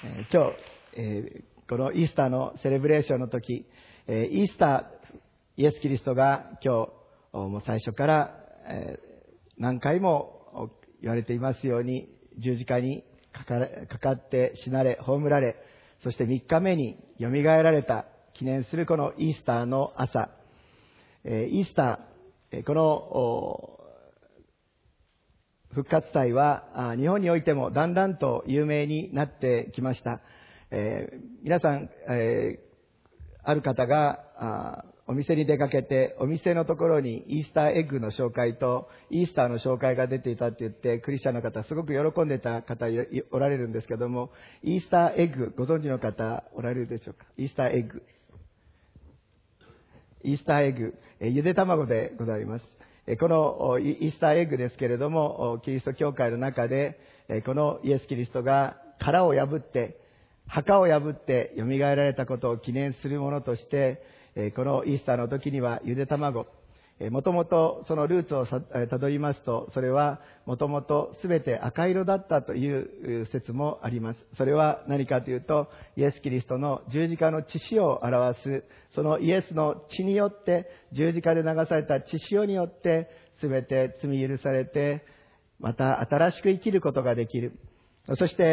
今日、このイースターのセレブレーションの時、イースター、イエス・キリストが今日もう最初から、何回も言われていますように、十字架にかかって死なれ、葬られ、そして3日目によみがえられた記念するこのイースターの朝、イースター、この復活祭は日本においてもだんだんと有名になってきました。皆さん、ある方がお店に出かけて、お店のところにイースターエッグの紹介とイースターの紹介が出ていたって言って、クリスチャンの方すごく喜んでた方おられるんですけども、イースターエッグご存知の方おられるでしょうか。イースターエッグ、ゆで卵でございます。このイースターエッグですけれども、キリスト教会の中でこのイエス・キリストが殻を破って、墓を破って蘇られたことを記念するものとして、このイースターの時にはゆで卵、もともとそのルーツをたどりますと、それはもともとすべて赤色だったという説もあります。それは何かというと、イエス・キリストの十字架の血潮を表す、そのイエスの血によって、十字架で流された血潮によって、すべて罪許されて、また新しく生きることができる。そして、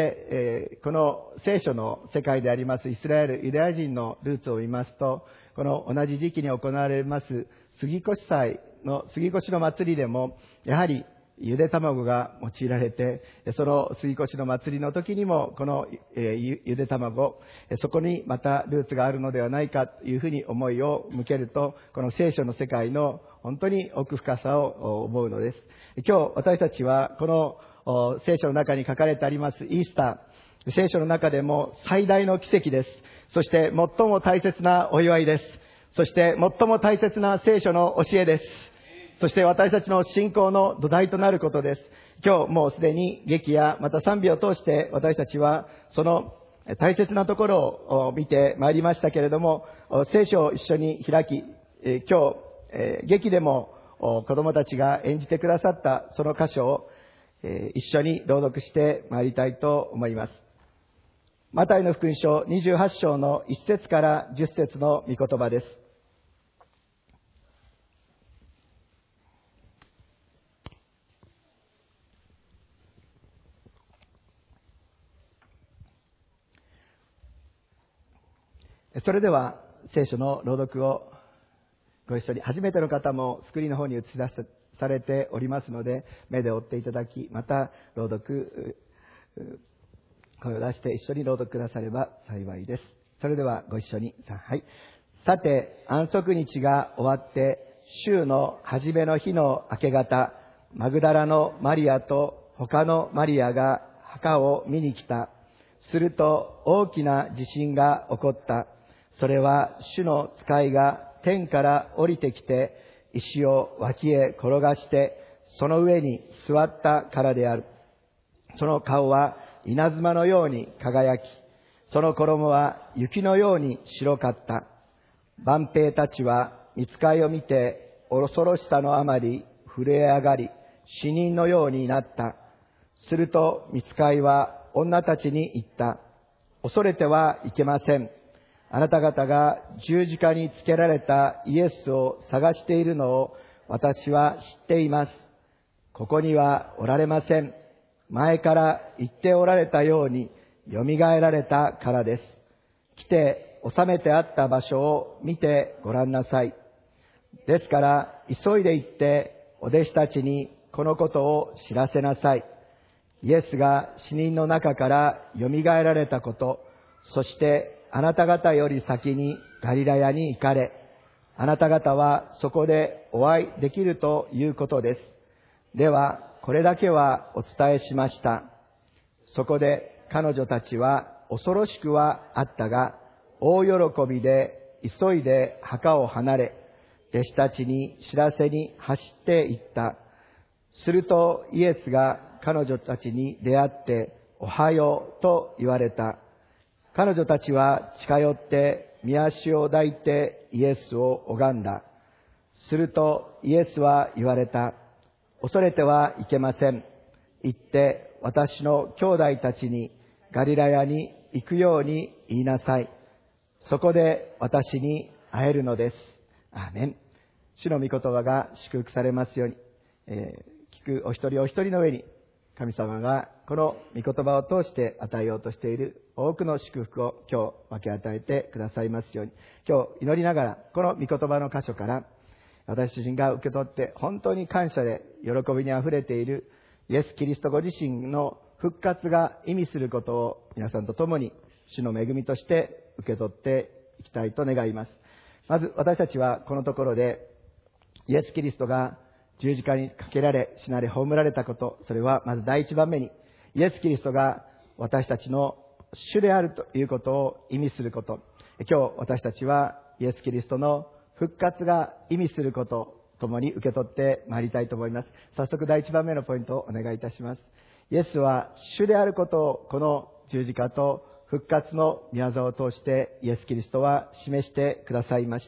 この聖書の世界でありますイスラエル、ユダヤ人のルーツを見ますと、この同じ時期に行われます杉越の祭りでも、やはりゆで卵が用いられて、その杉越の祭りの時にも、このゆで卵、そこにまたルーツがあるのではないかというふうに思いを向けると、この聖書の世界の本当に奥深さを思うのです。今日私たちはこの聖書の中に書かれてありますイースター、聖書の中でも最大の奇跡です。そして最も大切なお祝いです。そして最も大切な聖書の教えです。そして私たちの信仰の土台となることです。今日もうすでに劇やまた賛美を通して私たちはその大切なところを見てまいりましたけれども、聖書を一緒に開き、今日劇でも子供たちが演じてくださったその箇所を一緒に朗読してまいりたいと思います。マタイの福音書28章の1節から10節の御言葉です。それでは聖書の朗読をご一緒に、初めての方もスクリーンの方に映し出されておりますので、目で追っていただき、また朗読声を出して一緒に朗読くだされば幸いです。それではご一緒に。はい。さて、安息日が終わって週の初めの日の明け方、マグダラのマリアと他のマリアが墓を見に来た。すると大きな地震が起こった。それは主の使いが天から降りてきて、石を脇へ転がしてその上に座ったからである。その顔は稲妻のように輝き、その衣は雪のように白かった。万兵たちは御使いを見て恐ろしさのあまり震え上がり、死人のようになった。すると御使いは女たちに言った。恐れてはいけません。あなた方が十字架につけられたイエスを探しているのを私は知っています。ここにはおられません。前から言っておられたように蘇られたからです。来て収めてあった場所を見てごらんなさい。ですから急いで行ってお弟子たちにこのことを知らせなさい。イエスが死人の中から蘇られたこと、そしてあなた方より先にガリラヤに行かれ、あなた方はそこでお会いできるということです。ではこれだけはお伝えしました。そこで彼女たちは恐ろしくはあったが、大喜びで急いで墓を離れ、弟子たちに知らせに走って行った。するとイエスが彼女たちに出会って、おはようと言われた。彼女たちは近寄って御足を抱いてイエスを拝んだ。するとイエスは言われた。恐れてはいけません。行って私の兄弟たちにガリラヤに行くように言いなさい。そこで私に会えるのです。アーメン。主の御言葉が祝福されますように、聞くお一人お一人の上に神様がこの御言葉を通して与えようとしている多くの祝福を今日分け与えてくださいますように、今日祈りながらこの御言葉の箇所から私自身が受け取って本当に感謝で喜びにあふれているイエス・キリストご自身の復活が意味することを皆さんと共に主の恵みとして受け取っていきたいと願います。まず私たちはこのところでイエス・キリストが十字架にかけられ死なれ葬られたこと、それはまず第一番目にイエス・キリストが私たちの主であるということを意味すること。今日私たちはイエス・キリストの復活が意味することを共に受け取ってまいりたいと思います。早速第一番目のポイントをお願いいたします。イエスは主であることをこの十字架と復活の御業を通してイエス・キリストは示してくださいました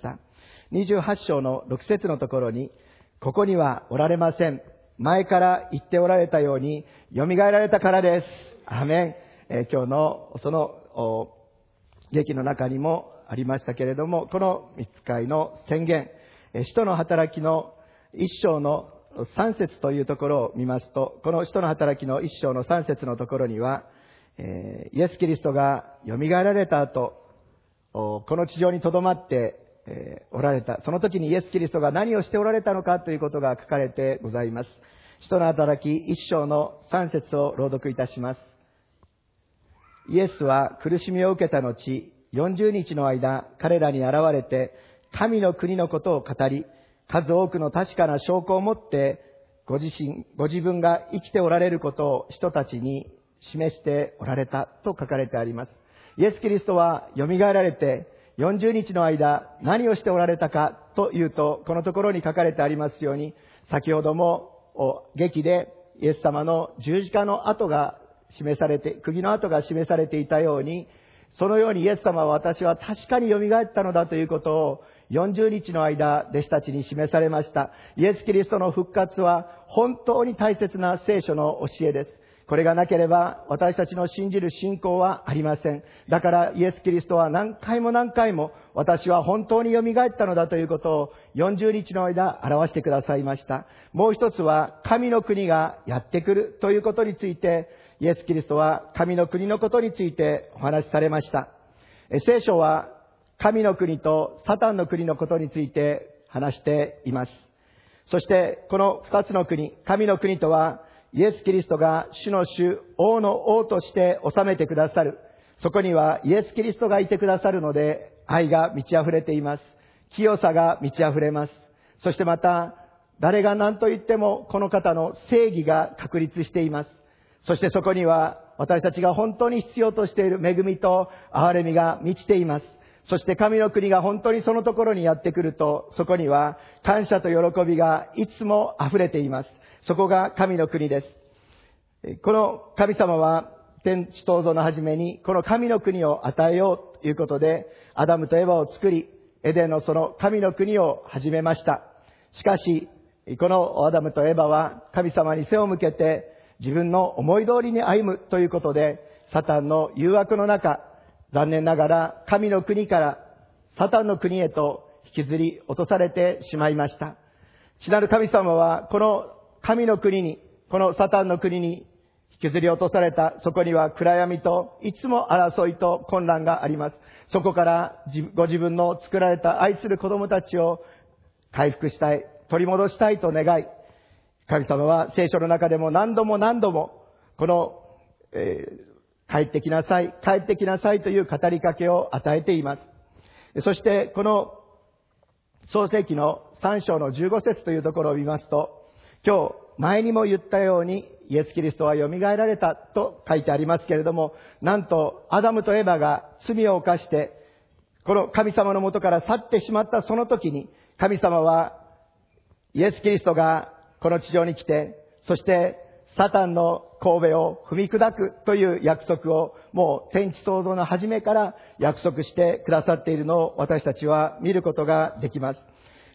。28章の6節のところに、ここにはおられません。前から言っておられたようによみがえられたからです。アーメン。今日のその劇の中にもありましたけれども、この御使いの宣言、使徒の働きの1章の3節というところを見ますと、この使徒の働きの1章の3節のところには、イエス・キリストがよみがえられた後、この地上にとどまっておられた。その時にイエス・キリストが何をしておられたのかということが書かれてございます。使徒の働き1章の3節を朗読いたします。イエスは苦しみを受けた後、40日の間彼らに現れて神の国のことを語り、数多くの確かな証拠を持ってご自分が生きておられることを人たちに示しておられたと書かれてあります。イエス・キリストはよみがえられて40日の間何をしておられたかというと、このところに書かれてありますように、先ほども劇でイエス様の十字架の跡が示されて、釘の跡が示されていたように、そのようにイエス様は私は確かによみがえったのだということを40日の間弟子たちに示されました。イエス・キリストの復活は本当に大切な聖書の教えです。これがなければ私たちの信じる信仰はありません。だからイエス・キリストは何回も何回も私は本当によみがえったのだということを40日の間表してくださいました。もう一つは神の国がやってくるということについて、イエス・キリストは神の国のことについてお話しされました。聖書は神の国とサタンの国のことについて話しています。そしてこの二つの国、神の国とはイエス・キリストが主の主、王の王として治めてくださる。そこにはイエス・キリストがいてくださるので、愛が満ち溢れています。清さが満ち溢れます。そしてまた、誰が何と言ってもこの方の正義が確立しています。そしてそこには私たちが本当に必要としている恵みと憐れみが満ちています。そして神の国が本当にそのところにやってくると、そこには感謝と喜びがいつも溢れています。そこが神の国です。この神様は天地創造の初めにこの神の国を与えようということでアダムとエバを作り、エデンのその神の国を始めました。しかしこのアダムとエバは神様に背を向けて自分の思い通りに歩むということで、サタンの誘惑の中、残念ながら神の国からサタンの国へと引きずり落とされてしまいました。父なる神様はこの神の国に、このサタンの国に引きずり落とされた。そこには暗闇といつも争いと混乱があります。そこからご自分の作られた愛する子供たちを回復したい、取り戻したいと願い、神様は聖書の中でも何度もこの、帰ってきなさい、帰ってきなさいという語りかけを与えています。そしてこの創世記の3章の15節というところを見ますと、今日前にも言ったようにイエス・キリストはよみがえられたと書いてありますけれども、なんとアダムとエバが罪を犯してこの神様の元から去ってしまったその時に、神様はイエス・キリストがこの地上に来て、そしてサタンの神戸を踏み砕くという約束をもう天地創造の初めから約束してくださっているのを私たちは見ることができます。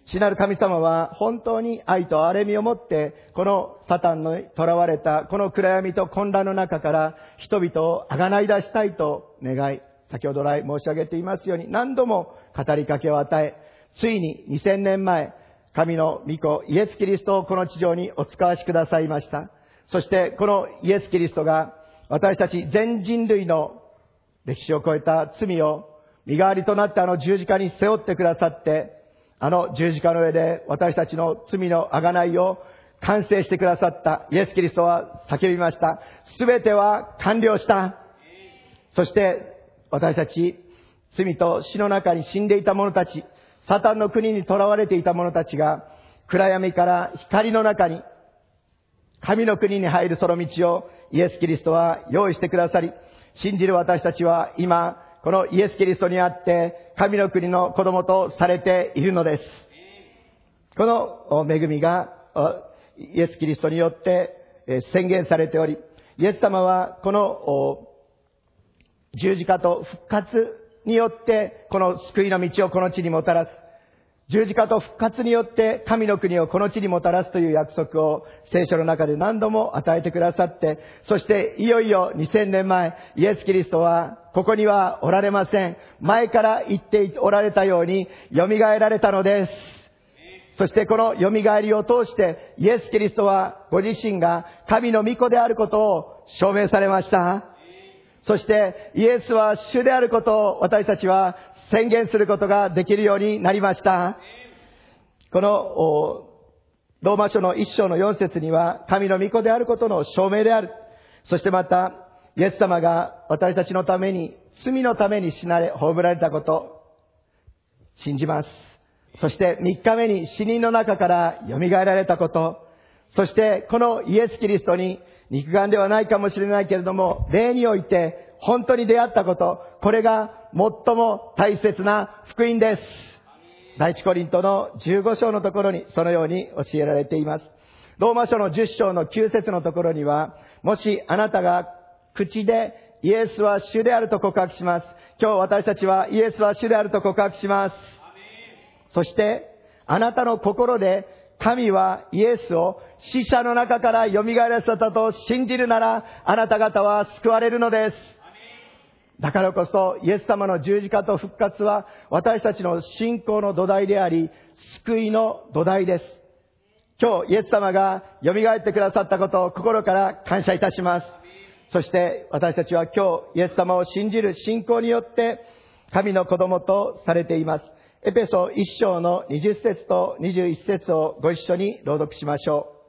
父なる神様は本当に愛と憐れみを持って、このサタンに囚われたこの暗闇と混乱の中から人々を贖い出したいと願い、先ほど来申し上げていますように何度も語りかけを与え、ついに2000年前、神の御子イエス・キリストをこの地上にお使わしくださいました。そしてこのイエス・キリストが私たち全人類の歴史を超えた罪を身代わりとなって十字架に背負ってくださって、十字架の上で私たちの罪の贖いを完成してくださったイエス・キリストは叫びました。すべては完了した。そして私たち罪と死の中に死んでいた者たち、サタンの国に囚われていた者たちが暗闇から光の中に神の国に入るその道をイエス・キリストは用意してくださり、信じる私たちは今このイエス・キリストにあって神の国の子供とされているのです。この恵みがイエス・キリストによって宣言されており、イエス様はこの十字架と復活によってこの救いの道をこの地にもたらす。十字架と復活によって神の国をこの地にもたらすという約束を聖書の中で何度も与えてくださって、そしていよいよ2000年前、イエス・キリストはここにはおられません。前から言っておられたように蘇られたのです。そしてこの蘇りを通してイエス・キリストはご自身が神の御子であることを証明されました。そしてイエスは主であることを私たちは宣言することができるようになりました。このローマ書の1章の4節には神の御子であることの証明である。そしてまたイエス様が私たちのために罪のために死なれ葬られたこと信じます。そして3日目に死人の中から蘇られたこと、そしてこのイエス・キリストに肉眼ではないかもしれないけれども霊において本当に出会ったこと、これが最も大切な福音です。第一コリントの15章のところにそのように教えられています。ローマ書の10章の9節のところには、もしあなたが口でイエスは主であると告白します。今日私たちはイエスは主であると告白します。そしてあなたの心で神はイエスを死者の中から蘇らせたと信じるなら、あなた方は救われるのです。だからこそイエス様の十字架と復活は私たちの信仰の土台であり、救いの土台です。今日イエス様が蘇ってくださったことを心から感謝いたします。そして私たちは今日イエス様を信じる信仰によって神の子供とされています。エペソ1章の20節と21節をご一緒に朗読しましょ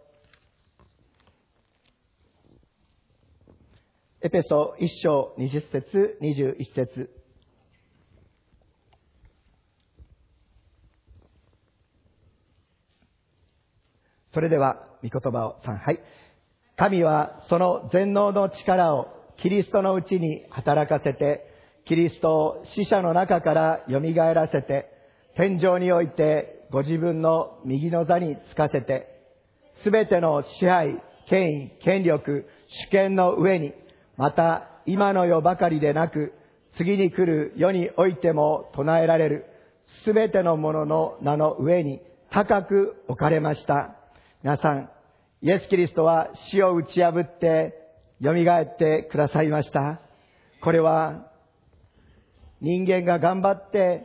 う。エペソ1章20節21節。それでは御言葉を3、はい。神はその全能の力をキリストのうちに働かせて、キリストを死者の中から蘇らせて、天上においてご自分の右の座につかせて、すべての支配、権威、権力、主権の上に、また今の世ばかりでなく、次に来る世においても唱えられるすべてのものの名の上に高く置かれました。皆さん、イエス・キリストは死を打ち破って蘇ってくださいました。これは人間が頑張って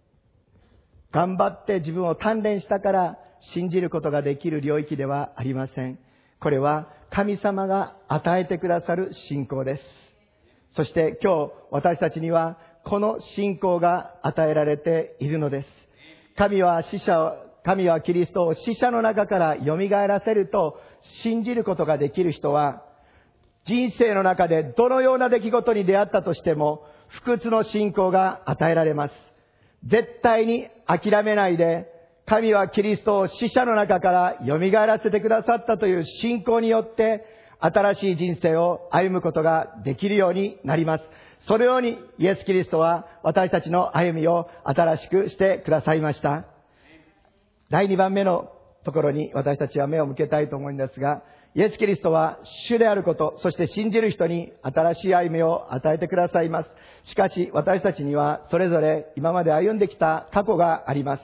自分を鍛錬したから信じることができる領域ではありません。これは神様が与えてくださる信仰です。そして今日私たちにはこの信仰が与えられているのです。神はキリストを死者の中から蘇らせると信じることができる人は、人生の中でどのような出来事に出会ったとしても不屈の信仰が与えられます。絶対に諦めないで、神はキリストを死者の中から蘇らせてくださったという信仰によって新しい人生を歩むことができるようになります。そのようにイエス・キリストは私たちの歩みを新しくしてくださいました。第2番目のところに私たちは目を向けたいと思うんですが、イエス・キリストは主であること、そして信じる人に新しい歩みを与えてくださいます。しかし私たちにはそれぞれ今まで歩んできた過去があります。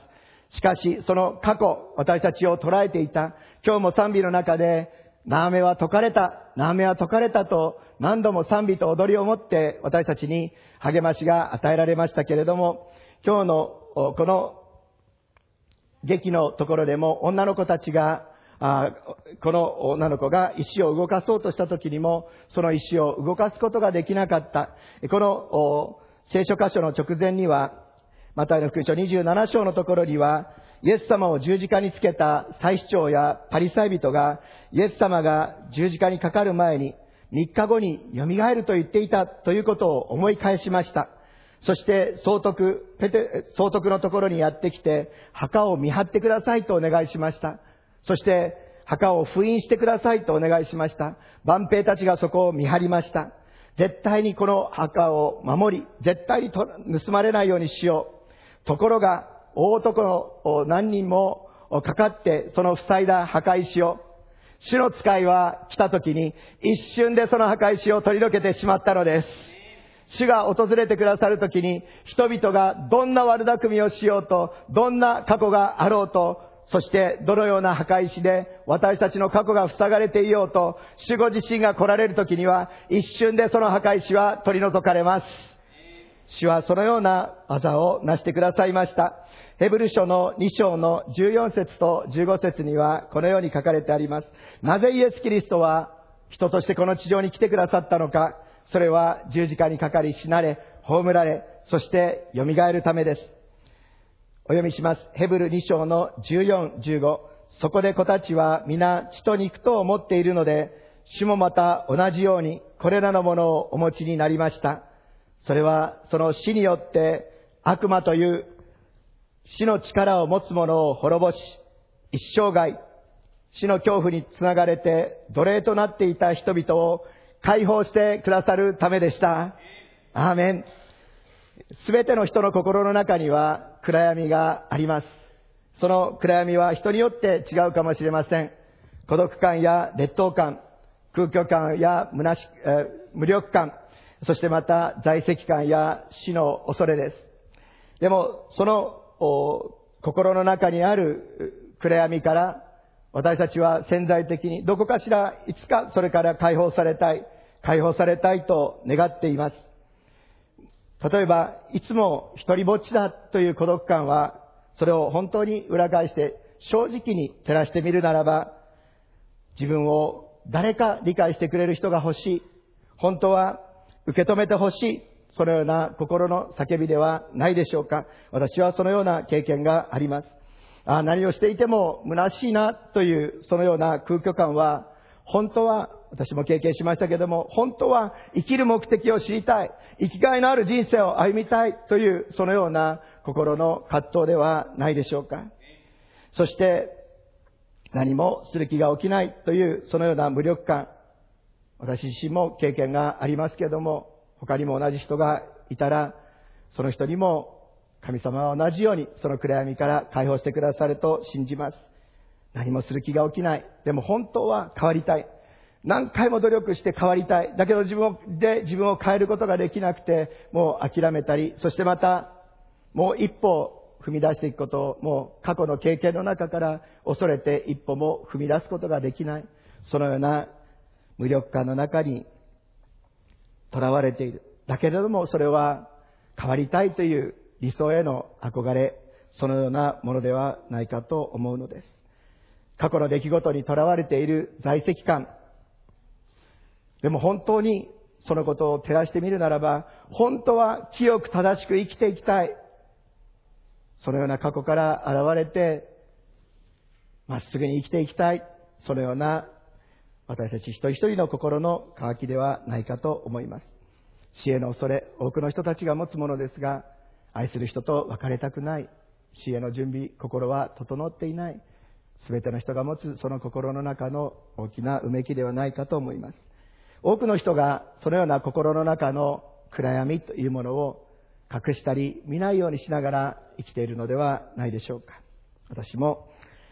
しかしその過去、私たちを捉えていた。今日も賛美の中で、縄目は解かれた、縄目は解かれたと何度も賛美と踊りをもって私たちに励ましが与えられましたけれども、今日のこの劇のところでも女の子たちが、この女の子が石を動かそうとした時にも、その石を動かすことができなかった。この聖書箇所の直前には、マタイの福音書27章のところには、イエス様を十字架につけた祭司長やパリサイ人が、イエス様が十字架にかかる前に3日後によみがえると言っていたということを思い返しました。そして総督のところにやってきて、墓を見張ってくださいとお願いしました。そして墓を封印してくださいとお願いしました。万兵たちがそこを見張りました。絶対にこの墓を守り、絶対に盗まれないようにしよう。ところが大男の何人もかかってその塞いだ墓石を、主の使いは来た時に一瞬でその墓石を取り除けてしまったのです。主が訪れてくださる時に、人々がどんな悪巧みをしようと、どんな過去があろうと、そしてどのような墓石で私たちの過去が塞がれていようと、主ご自身が来られる時には一瞬でその墓石は取り除かれます。主はそのような技をなしてくださいました。ヘブル書の2章の14節と15節にはこのように書かれてあります。なぜイエス・キリストは人としてこの地上に来てくださったのか。それは十字架にかかり死なれ、葬られ、そして蘇るためです。お読みします。ヘブル2章の14、15。そこで子たちは皆血と肉とを持っているので、主もまた同じようにこれらのものをお持ちになりました。それはその死によって悪魔という死の力を持つ者を滅ぼし、一生涯死の恐怖につながれて奴隷となっていた人々を解放してくださるためでした。アーメン。すべての人の心の中には暗闇があります。その暗闇は人によって違うかもしれません。孤独感や劣等感、空虚感や無力感、そしてまた在籍感や死の恐れです。でもその心の中にある暗闇から私たちは潜在的にどこかしらいつかそれから解放されたいと願っています。例えばいつも一人ぼっちだという孤独感は、それを本当に裏返して正直に照らしてみるならば、自分を誰か理解してくれる人が欲しい、本当は受け止めて欲しい、そのような心の叫びではないでしょうか。私はそのような経験があります。何をしていても虚しいなというそのような空虚感は、本当は私も経験しましたけども、本当は生きる目的を知りたい、生きがいのある人生を歩みたいというそのような心の葛藤ではないでしょうか。そして何もする気が起きないというそのような無力感、私自身も経験がありますけれども、他にも同じ人がいたら、その人にも神様は同じようにその暗闇から解放してくださると信じます。何もする気が起きない。でも本当は変わりたい。何回も努力して変わりたい。だけど自分を変えることができなくて、もう諦めたり、そしてまたもう一歩踏み出していくことを、もう過去の経験の中から恐れて一歩も踏み出すことができない。そのような無力感の中に囚われている。だけれどもそれは変わりたいという理想への憧れ、そのようなものではないかと思うのです。過去の出来事に囚われている在籍感。でも本当にそのことを照らしてみるならば、本当は清く正しく生きていきたい。そのような過去から現れて、まっすぐに生きていきたい。そのような私たち一人一人の心の渇きではないかと思います。死への恐れ、多くの人たちが持つものですが、愛する人と別れたくない。死への準備、心は整っていない。すべての人が持つその心の中の大きなうめきではないかと思います。多くの人がそのような心の中の暗闇というものを隠したり見ないようにしながら生きているのではないでしょうか。私も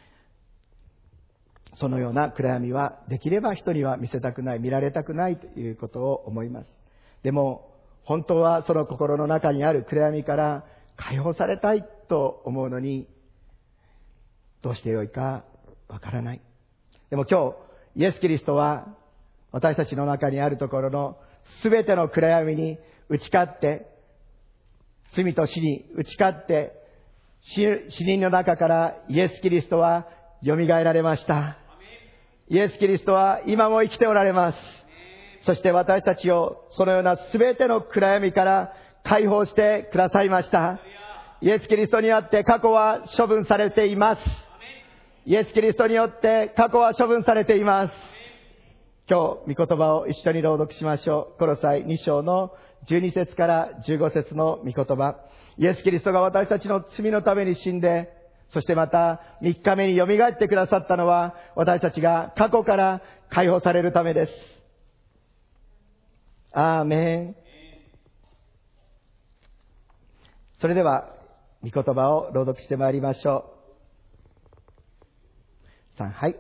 そのような暗闇はできれば人には見せたくない、見られたくないということを思います。でも本当はその心の中にある暗闇から解放されたいと思うのに、 どうしてよいかわからない。でも今日イエス・キリストは私たちの中にあるところのすべての暗闇に打ち勝って、罪と死に打ち勝って、死人の中からイエス・キリストは蘇られました。イエス・キリストは今も生きておられます。そして私たちをそのようなすべての暗闇から解放してくださいました。イエス・キリストによって過去は処分されています。イエス・キリストによって過去は処分されています。今日御言葉を一緒に朗読しましょう。コロサイ2章の12節から15節の御言葉。イエス・キリストが私たちの罪のために死んで、そしてまた3日目によみがえってくださったのは、私たちが過去から解放されるためです。アーメン。それでは御言葉を朗読してまいりましょう。3、はい。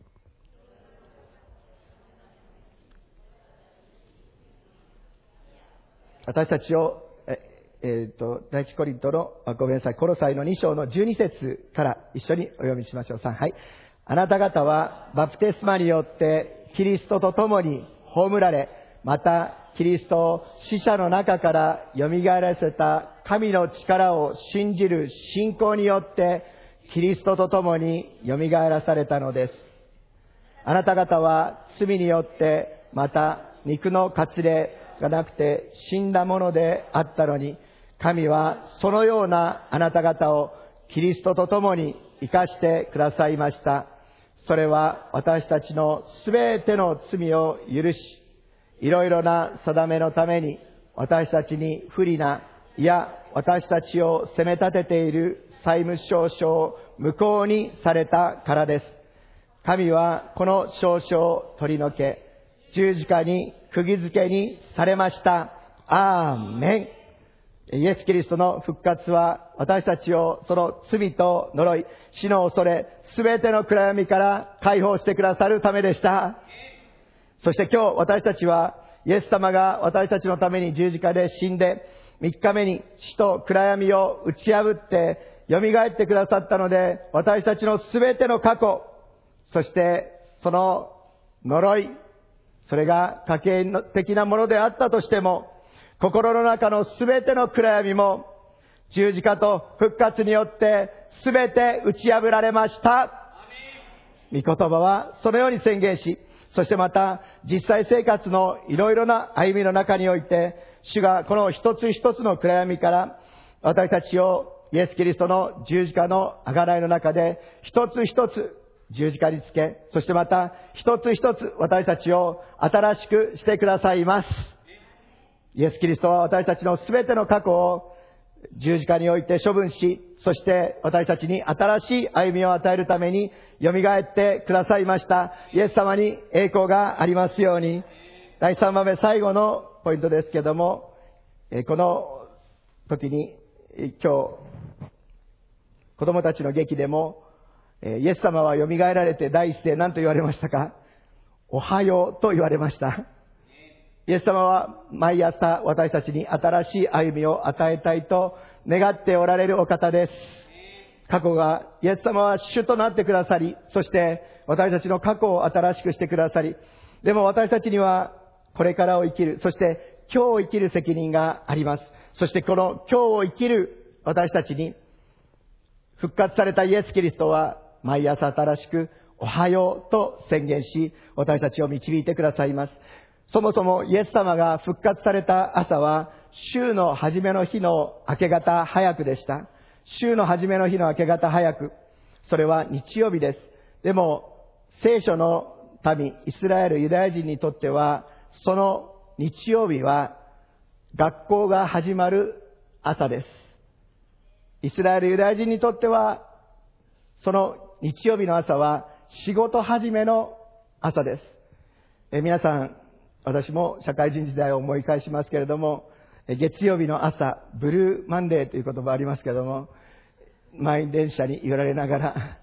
私たちを第一コリントのごめんなさい、コロサイの2章の12節から一緒にお読みしましょう。3、はい。あなた方はバプテスマによってキリストと共に葬られ、またキリストを死者の中から蘇らせた神の力を信じる信仰によってキリストと共に蘇らされたのです。あなた方は罪によってまた肉の割礼がなくて死んだものであったのに、神はそのようなあなた方をキリストと共に生かしてくださいました。それは私たちのすべての罪を許し、いろいろな定めのために私たちに不利な、いや私たちを責め立てている債務証書を無効にされたからです。神はこの証書を取り除け、十字架に釘付けにされました。アーメン。イエス・キリストの復活は私たちをその罪と呪い、死の恐れ、すべての暗闇から解放してくださるためでした。そして今日私たちはイエス様が私たちのために十字架で死んで、3日目に死と暗闇を打ち破って蘇ってくださったので、私たちのすべての過去、そしてその呪い、それが家計的なものであったとしても、心の中のすべての暗闇も十字架と復活によってすべて打ち破られました。御言葉はそのように宣言し、そしてまた実際生活のいろいろな歩みの中において、主がこの一つ一つの暗闇から私たちをイエス・キリストの十字架の贖いの中で一つ一つ十字架につけ、そしてまた一つ一つ私たちを新しくしてくださいます。イエス・キリストは私たちのすべての過去を十字架において処分し、そして私たちに新しい歩みを与えるために蘇ってくださいました。イエス様に栄光がありますように。第3番目、最後のポイントですけども、この時に今日子供たちの劇でもイエス様は蘇られて第一声何と言われましたか？おはようと言われました。イエス様は毎朝私たちに新しい歩みを与えたいと願っておられるお方です。過去が、イエス様は主となってくださり、そして私たちの過去を新しくしてくださり、でも私たちにはこれからを生きる、そして今日を生きる責任があります。そしてこの今日を生きる私たちに復活されたイエス・キリストは毎朝新しくおはようと宣言し、私たちを導いてくださいます。そもそもイエス様が復活された朝は週の初めの日の明け方早くでした。週の初めの日の明け方早く、それは日曜日です。でも聖書の民イスラエルユダヤ人にとっては、その日曜日は学校が始まる朝です。イスラエルユダヤ人にとってはその日曜日の朝は仕事始めの朝です。皆さん、私も社会人時代を思い返しますけれども、月曜日の朝、ブルーマンデーという言葉ありますけれども、満員電車に揺られながら、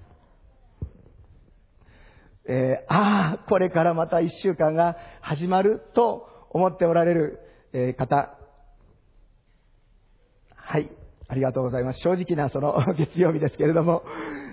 これからまた一週間が始まると思っておられる方、はい、ありがとうございます。正直なその月曜日ですけれども、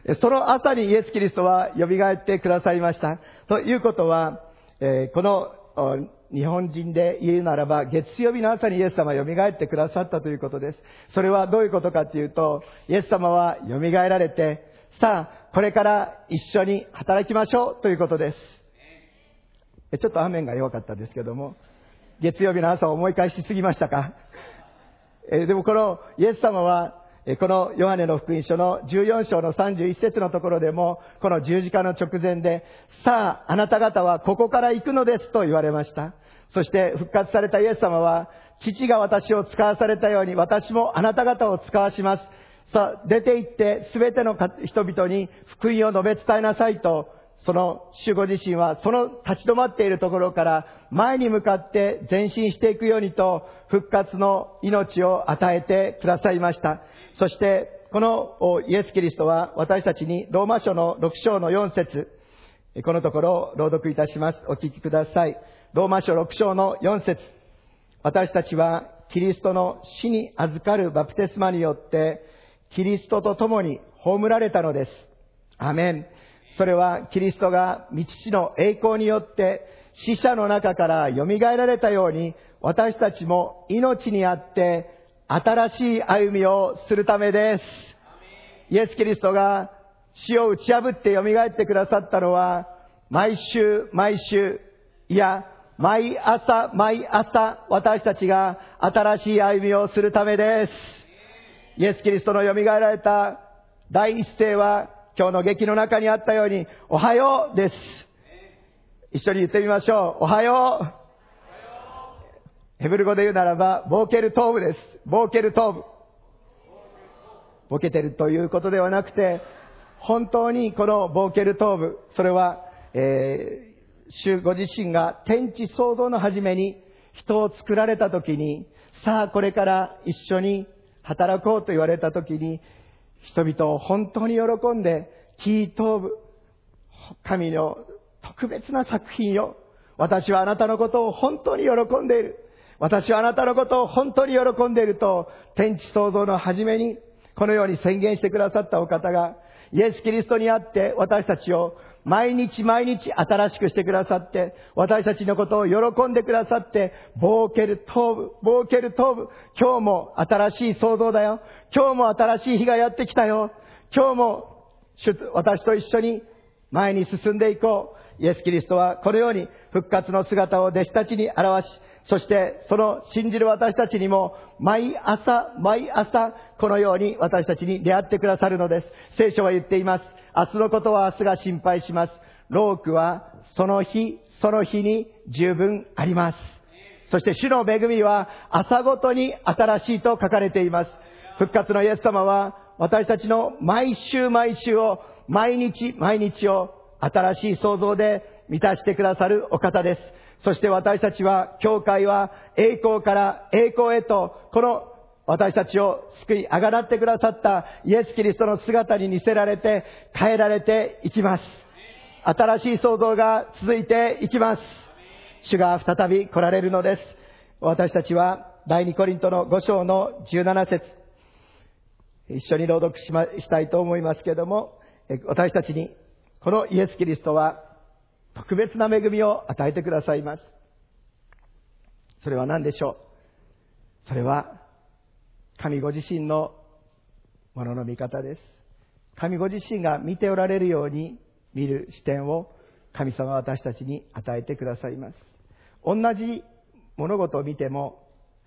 その朝にイエス・キリストはよみがえってくださいました。ということは、この日本人で言うならば、月曜日の朝にイエス様はよみがえってくださったということです。それはどういうことかというと、イエス様はよみがえられて、さあ、これから一緒に働きましょうということです。ちょっと雨が弱かったですけども、月曜日の朝を思い返しすぎましたか？でもこのイエス様は、このヨハネの福音書の14章の31節のところでも、この十字架の直前で、さあ、あなた方はここから行くのですと言われました。そして復活されたイエス様は、父が私を使わされたように、私もあなた方を使わします。さあ、出て行ってすべての人々に福音を述べ伝えなさいと、その主ご自身はその立ち止まっているところから前に向かって前進していくようにと復活の命を与えてくださいました。そしてこのイエス・キリストは私たちにローマ書の6章の4節、このところを朗読いたします。お聞きください。ローマ書6章の4節、私たちはキリストの死に預かるバプテスマによってキリストと共に葬られたのです。アメン。それはキリストが御父の栄光によって死者の中から蘇られたように、私たちも命にあって新しい歩みをするためです。イエス・キリストが死を打ち破って蘇ってくださったのは、毎週毎週、いや毎朝毎朝、私たちが新しい歩みをするためです。イエス・キリストの蘇られた第一声は、今日の劇の中にあったように、おはようです。一緒に言ってみましょう。おはよう。ヘブル語で言うならば、ボーケルトーブです。ボーケルトーブ。ボケてるということではなくて、本当にこのボーケルトーブ、それは、主ご自身が天地創造の初めに人を作られた時に、さあこれから一緒に働こうと言われた時に、人々を本当に喜んで、キートーブ、神の特別な作品よ、私はあなたのことを本当に喜んでいる、私はあなたのことを本当に喜んでいると、天地創造の初めにこのように宣言してくださったお方が、イエス・キリストにあって私たちを毎日毎日新しくしてくださって、私たちのことを喜んでくださって、ボーケルトーブ、ボーケルトーブ、今日も新しい創造だよ、今日も新しい日がやってきたよ、今日も私と一緒に前に進んでいこう。イエス・キリストはこのように復活の姿を弟子たちに表し、そしてその信じる私たちにも毎朝毎朝このように私たちに出会ってくださるのです。聖書は言っています。明日のことは明日が心配します。労苦はその日その日に十分あります。そして主の恵みは朝ごとに新しいと書かれています。復活のイエス様は私たちの毎週毎週を、毎日毎日を新しい創造で満たしてくださるお方です。そして私たちは、教会は栄光から栄光へと、この私たちを救いあがらってくださったイエス・キリストの姿に似せられて変えられていきます。新しい創造が続いていきます。主が再び来られるのです。私たちは第2コリントの5章の17節、一緒に朗読したいと思いますけれども、私たちにこのイエス・キリストは特別な恵みを与えてくださいます。それは何でしょう。それは神ご自身のものの見方です。神ご自身が見ておられるように見る視点を神様は私たちに与えてくださいます。同じ物事を見ても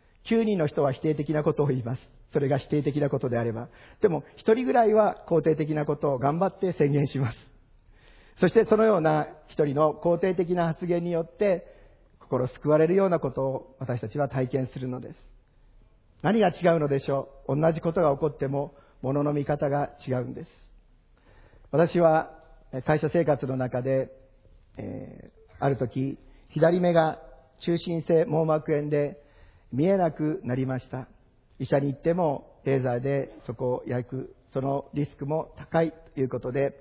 9人の人は否定的なことを言います。それが否定的なことであれば。でも1人ぐらいは肯定的なことを頑張って宣言します。そしてそのような一人の肯定的な発言によって心救われるようなことを私たちは体験するのです。何が違うのでしょう。同じことが起こっても物の見方が違うんです。私は会社生活の中で、ある時左目が中心性網膜炎で見えなくなりました。医者に行ってもレーザーでそこを焼く、そのリスクも高いということで、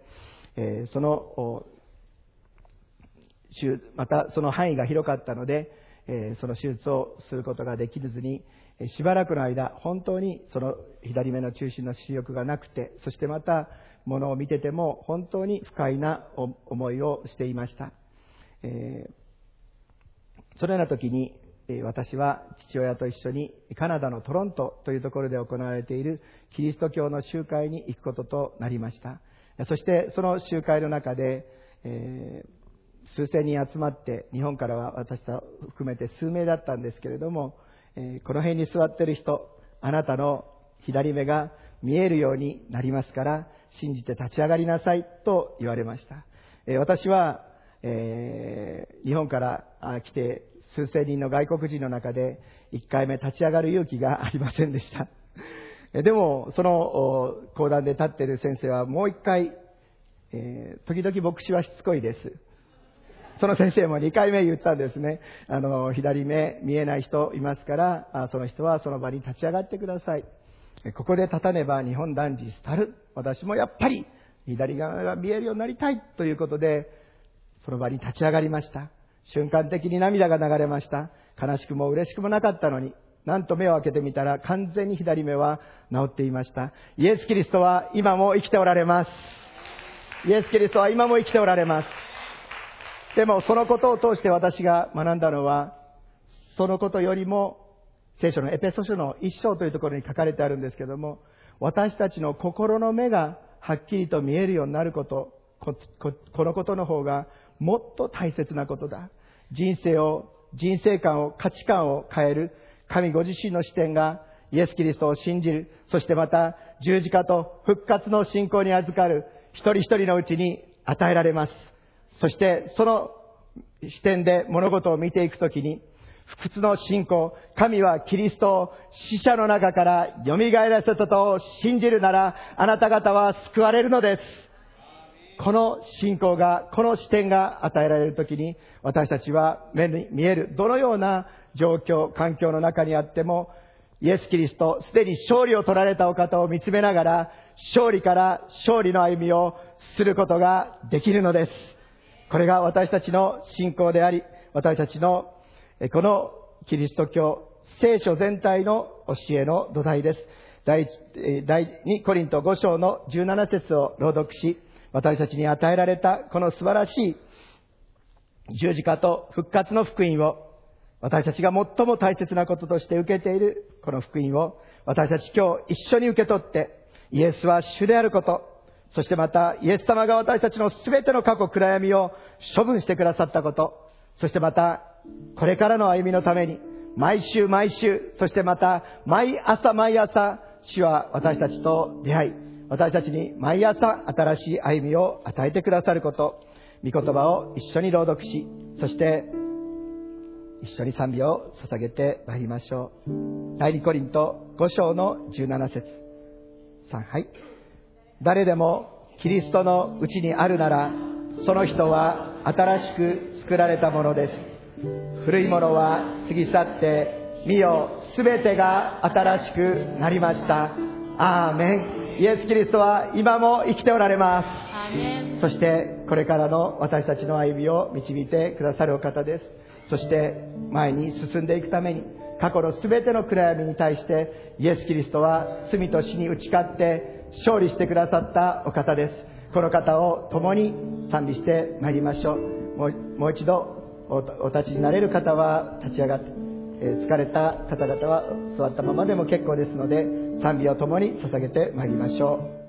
またその範囲が広かったので、その手術をすることができずに、 しばらくの間本当にその左目の中心の視力がなくて、そしてまた物を見てても本当に不快な思いをしていました。そのような時に私は父親と一緒にカナダのトロントというところで行われているキリスト教の集会に行くこととなりました。そしてその集会の中で、数千人集まって、日本からは私と含めて数名だったんですけれども、この辺に座っている人、あなたの左目が見えるようになりますから信じて立ち上がりなさいと言われました。私は、日本から来て数千人の外国人の中で1回目立ち上がる勇気がありませんでした。でもその講談で立っている先生はもう1回、時々牧師はしつこいです。その先生も2回目言ったんですね。左目見えない人いますから、その人はその場に立ち上がってください。ここで立たねば日本男児廃る。私もやっぱり左側が見えるようになりたいということで、その場に立ち上がりました。瞬間的に涙が流れました。悲しくも嬉しくもなかったのに、なんと目を開けてみたら完全に左目は治っていました。イエス・キリストは今も生きておられます。イエス・キリストは今も生きておられます。でもそのことを通して私が学んだのは、そのことよりも聖書のエペソ書の1章というところに書かれてあるんですけども、私たちの心の目がはっきりと見えるようになること、このことの方がもっと大切なことだ。人生観を、価値観を変える神ご自身の視点がイエス・キリストを信じる、そしてまた十字架と復活の信仰に預かる一人一人のうちに与えられます。そしてその視点で物事を見ていくときに、不屈の信仰、神はキリストを死者の中から蘇らせたと信じるなら、あなた方は救われるのです。この信仰が、この視点が与えられるときに、私たちは目に見えるどのような状況、環境の中にあっても、イエス・キリスト、すでに勝利を取られたお方を見つめながら、勝利から勝利の歩みをすることができるのです。これが私たちの信仰であり、私たちのこのキリスト教、聖書全体の教えの土台です。第2コリント5章の17節を朗読し、私たちに与えられたこの素晴らしい十字架と復活の福音を、私たちが最も大切なこととして受けているこの福音を、私たち今日一緒に受け取って、イエスは主であること、そしてまたイエス様が私たちのすべての過去暗闇を処分してくださったこと、そしてまたこれからの歩みのために毎週毎週、そしてまた毎朝毎朝、主は私たちと出会い、私たちに毎朝新しい歩みを与えてくださること、御言葉を一緒に朗読し、そして一緒に賛美を捧げてまいりましょう。第2コリント5章の17節はい。誰でもキリストのうちにあるなら、その人は新しく作られたものです。古いものは過ぎ去って、見よ、すべてが新しくなりました。アーメン。イエス・キリストは今も生きておられます。そしてこれからの私たちの歩みを導いてくださるお方です。そして前に進んでいくために、過去のすべての暗闇に対してイエス・キリストは罪と死に打ち勝って勝利してくださったお方です。この方を共に賛美してまいりましょう。もう一度お立ちになれる方は立ち上がって、疲れた方々は座ったままでも結構ですので、賛美を共に捧げてまいりましょう。